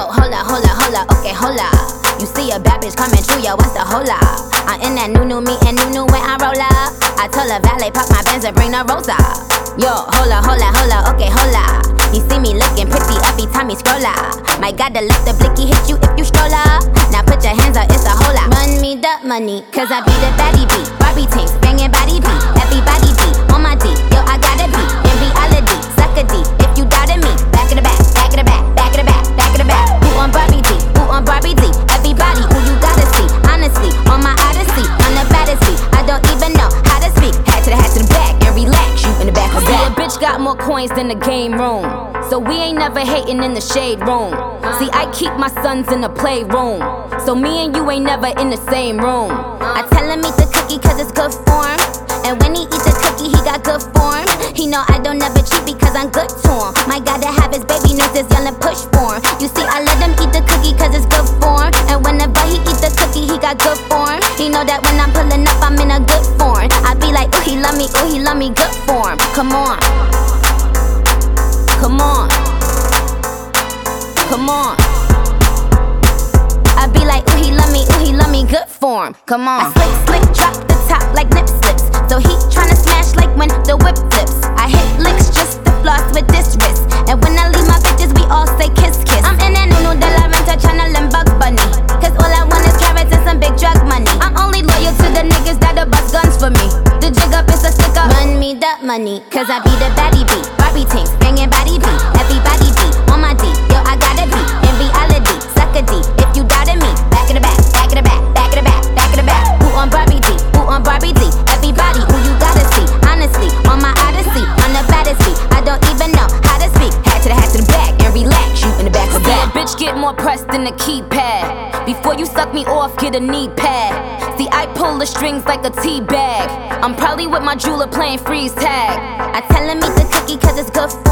hola, okay, hola. You see a bad bitch coming through, yo, what's the hola? I'm in that new me and new when I roll up. I told a valet, park my Benz and bring the rosa. Yo, hola, okay, hola. He see me looking pretty every time he scroll up. My God, the lift the blicky hit you if you stroll up. Now put your hands up, it's a hola. Run me the money, cause I be the baddie beat. Barbie tanks, banging body beat. Everybody beat, on my D, yo, I gotta be. In reality, suck a D, if you doubted me. Back in the back, back in the back, back in the back, back in the back. Who on Barbie D, who on Barbie D? Everybody, who you gotta see. Honestly, on my odyssey, I'm the baddest beat. I don't even know how to speak. Hat to the back and relax, you in the back of See, back. a bitch got more coins than the game room, so we ain't never hating in the shade room. See, I keep my sons in the playroom, so me and you ain't never in the same room. I tell him eat the cookie cause it's good for him. And when he eat the cookie, he got good form. He know I don't never cheat because I'm good to him. My God, to have his baby nurses yelling push for him. You see, I let him eat the cookie cause it's good for him. And whenever he eat the cookie, he got good form. He know that when I'm pulling up, I'm in a good form. I be like, ooh, he love me, good form. Come on. Come on. Come on. I be like, ooh, he love me, good form. Come on. I slick, drop the top like nip slips. So he tryna smash like when the whip flips. I hit licks just to floss with this wrist. And when I leave my bitches, we all say kiss, kiss. I'm in that Nuno de la Renta tryna limb Bug Bunny. Cause all I want is carrots and some big drug money. I'm only loyal to the niggas that'll bust guns for me. The jig up is a stick up. Run me the money, cause I be the baddie beat. Barbie tanks, banging body beat. Everybody beat, on my D, yo, I gotta be. In reality, suck a D, if you doubted me. Back in the back, back in the back, back in the back, back in the back. Who on Barbie D, who on Barbie D? Everybody, who you gotta see. Honestly, on my odyssey, I'm the baddest beat. I don't even know how to speak. Hat to the back and relax, you in the back of See, a back. bitch get more pressed than a keypad. Before you suck me off, get a knee pad. See, I pull the strings like a tea bag. I'm probably with my jeweler playing freeze tag. I tell him eat the cookie cause it's good for